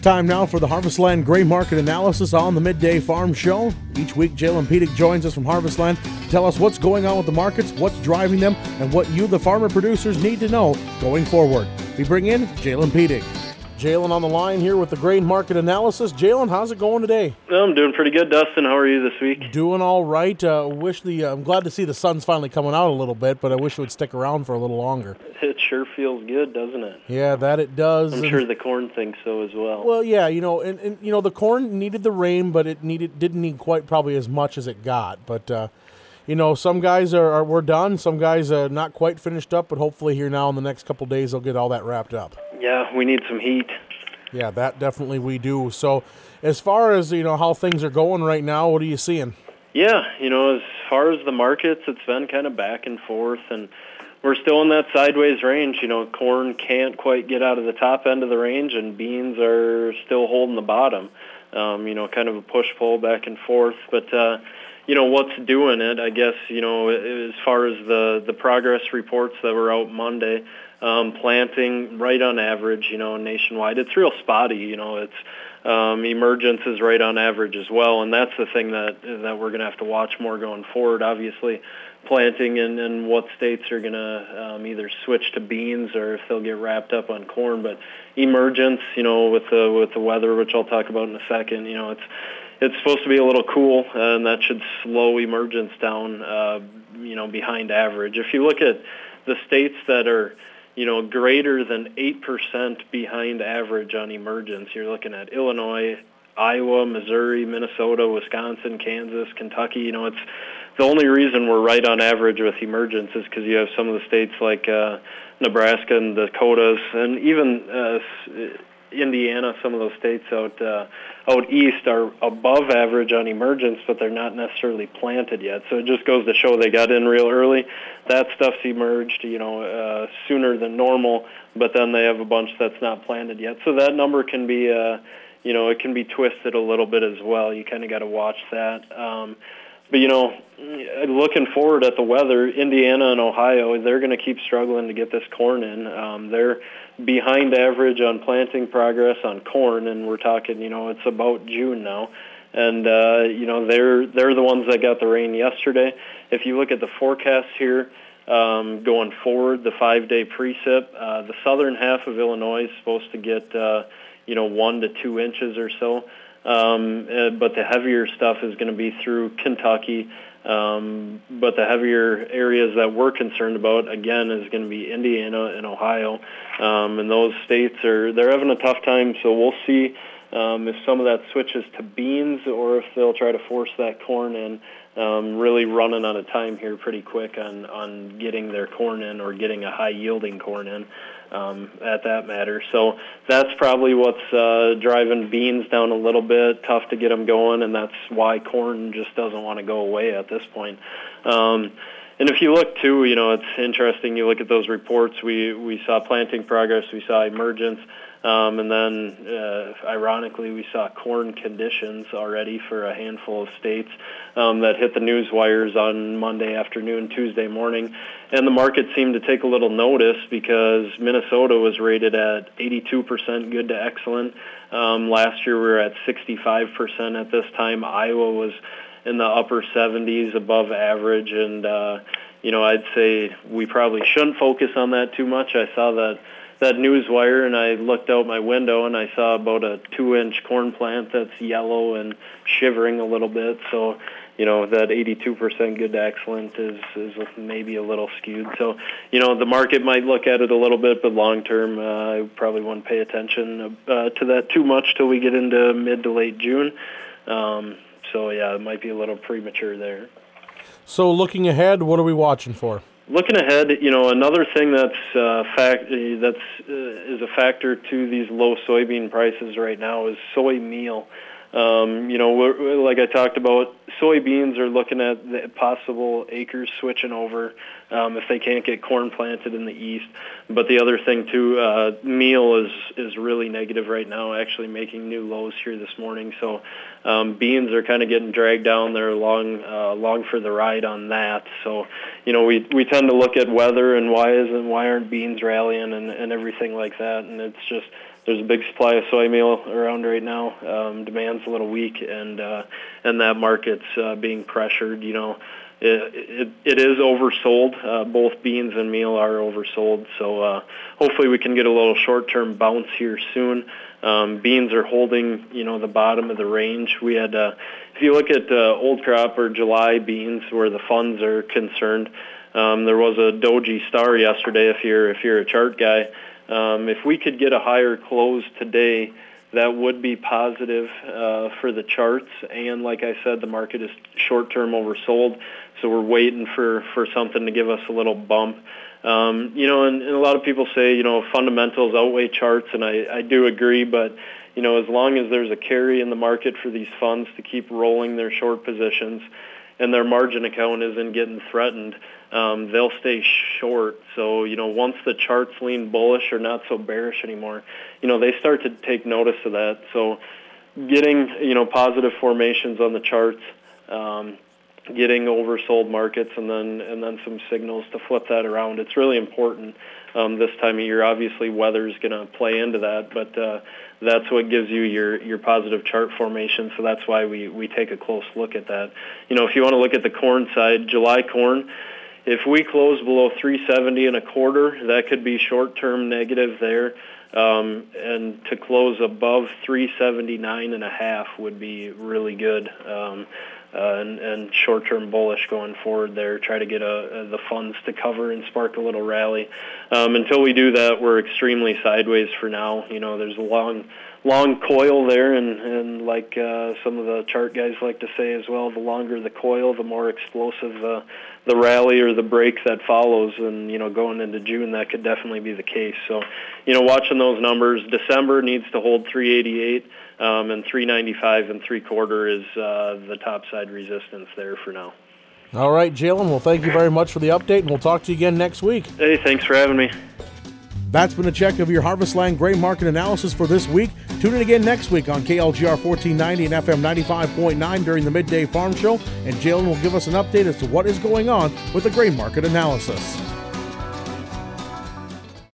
time now for the Harvestland Gray Market Analysis on the Midday Farm Show. Each week, Jalen Piedick joins us from Harvestland to tell us what's going on with the markets, what's driving them, and what you, the farmer producers, need to know going forward. We bring in Jalen Piedick. Jalen on the line here with the Grain Market Analysis. Jalen, how's it going today? I'm doing pretty good, Dustin. How are you this week? Doing all right. I'm glad to see the sun's finally coming out a little bit, but I wish it would stick around for a little longer. It sure feels good, doesn't it? Yeah, that it does. I'm sure the corn thinks so as well. Well, yeah, and the corn needed the rain, but didn't need quite probably as much as it got. But some guys we're done. Some guys are not quite finished up, but hopefully here now in the next couple of days they'll get all that wrapped up. Yeah, we need some heat. Yeah, that definitely we do. So as far as, how things are going right now, what are you seeing? Yeah, as far as the markets, it's been kind of back and forth, and we're still in that sideways range. Corn can't quite get out of the top end of the range, and beans are still holding the bottom. Kind of a push-pull back and forth. But, what's doing it, I guess, as far as the progress reports that were out Monday, planting right on average, nationwide. It's real spotty, it's emergence is right on average as well, and that's the thing that we're going to have to watch more going forward. Obviously, planting and what states are going to either switch to beans or if they'll get wrapped up on corn. But emergence, with the weather, which I'll talk about in a second, it's supposed to be a little cool, and that should slow emergence down, behind average. If you look at the states that are greater than 8% behind average on emergence, you're looking at Illinois, Iowa, Missouri, Minnesota, Wisconsin, Kansas, Kentucky. It's the only reason we're right on average with emergence is because you have some of the states like Nebraska and Dakotas, and even Indiana. Some of those states out east are above average on emergence, but they're not necessarily planted yet. So it just goes to show they got in real early. That stuff's emerged, sooner than normal, but then they have a bunch that's not planted yet. So that number can be, it can be twisted a little bit as well. You kind of got to watch that. But, looking forward at the weather, Indiana and Ohio, they're going to keep struggling to get this corn in. They're behind average on planting progress on corn, and we're talking, it's about June now. And, they're the ones that got the rain yesterday. If you look at the forecast here going forward, the 5-day precip, the southern half of Illinois is supposed to get, 1 to 2 inches or so. But the heavier stuff is going to be through Kentucky. But the heavier areas that we're concerned about, again, is going to be Indiana and Ohio. And those states they're having a tough time, so we'll see if some of that switches to beans or if they'll try to force that corn in, really running out of time here pretty quick on getting their corn in or getting a high-yielding corn in. At that matter. So that's probably what's driving beans down a little bit. Tough to get them going, and that's why corn just doesn't want to go away at this point. And if you look, too, it's interesting. You look at those reports. We saw planting progress. We saw emergence. And then, ironically, we saw corn conditions already for a handful of states that hit the news wires on Monday afternoon, Tuesday morning. And the market seemed to take a little notice because Minnesota was rated at 82% good to excellent. Last year we were at 65% at this time. Iowa was in the upper 70s, above average. And, I'd say we probably shouldn't focus on that too much. I saw that news wire, and I looked out my window, and I saw about a 2-inch corn plant that's yellow and shivering a little bit. So, that 82% good to excellent is maybe a little skewed. So, the market might look at it a little bit, but long term, I probably wouldn't pay attention to that too much till we get into mid to late June. So, yeah, it might be a little premature there. So, looking ahead, what are we watching for? Looking ahead, another thing that's is a factor to these low soybean prices right now is soy meal. Like I talked about, soybeans are looking at the possible acres switching over if they can't get corn planted in the east. But the other thing too, meal is really negative right now, actually making new lows here this morning. So beans are kind of getting dragged down. They're long for the ride on that. So, we tend to look at weather and why aren't beans rallying and everything like that. And it's just, there's a big supply of soy meal around right now. Demand's a little weak, and that market's being pressured. It is oversold. Both beans and meal are oversold. So hopefully we can get a little short-term bounce here soon. Beans are holding, the bottom of the range. We had, if you look at old crop or July beans where the funds are concerned, there was a doji star yesterday. If you're a chart guy. If we could get a higher close today, that would be positive for the charts. And like I said, the market is short-term oversold, so we're waiting for something to give us a little bump. And a lot of people say, fundamentals outweigh charts, and I do agree, but, as long as there's a carry in the market for these funds to keep rolling their short positions and their margin account isn't getting threatened, they'll stay short. So, once the charts lean bullish or not so bearish anymore, they start to take notice of that. So getting, positive formations on the charts, getting oversold markets, and then some signals to flip that around. It's really important this time of year. Obviously, weather is going to play into that, but that's what gives you your positive chart formation. So that's why we take a close look at that. If you want to look at the corn side, July corn, if we close below 370 1/4, that could be short-term negative there. And to close above 379 1/2 would be really good. And short-term bullish going forward there. Try to get the funds to cover and spark a little rally. Until we do that, we're extremely sideways for now. There's a long coil there, and like some of the chart guys like to say as well, the longer the coil, the more explosive the rally or the break that follows. And going into June, that could definitely be the case. So watching those numbers, December needs to hold 388. And 395 3/4 is the top side resistance there for now. All right, Jalen. Well, thank you very much for the update, and we'll talk to you again next week. Hey, thanks for having me. That's been a check of your Harvestland Grain Market analysis for this week. Tune in again next week on KLGR 1490 and FM 95.9 during the Midday Farm Show, and Jalen will give us an update as to what is going on with the grain market analysis.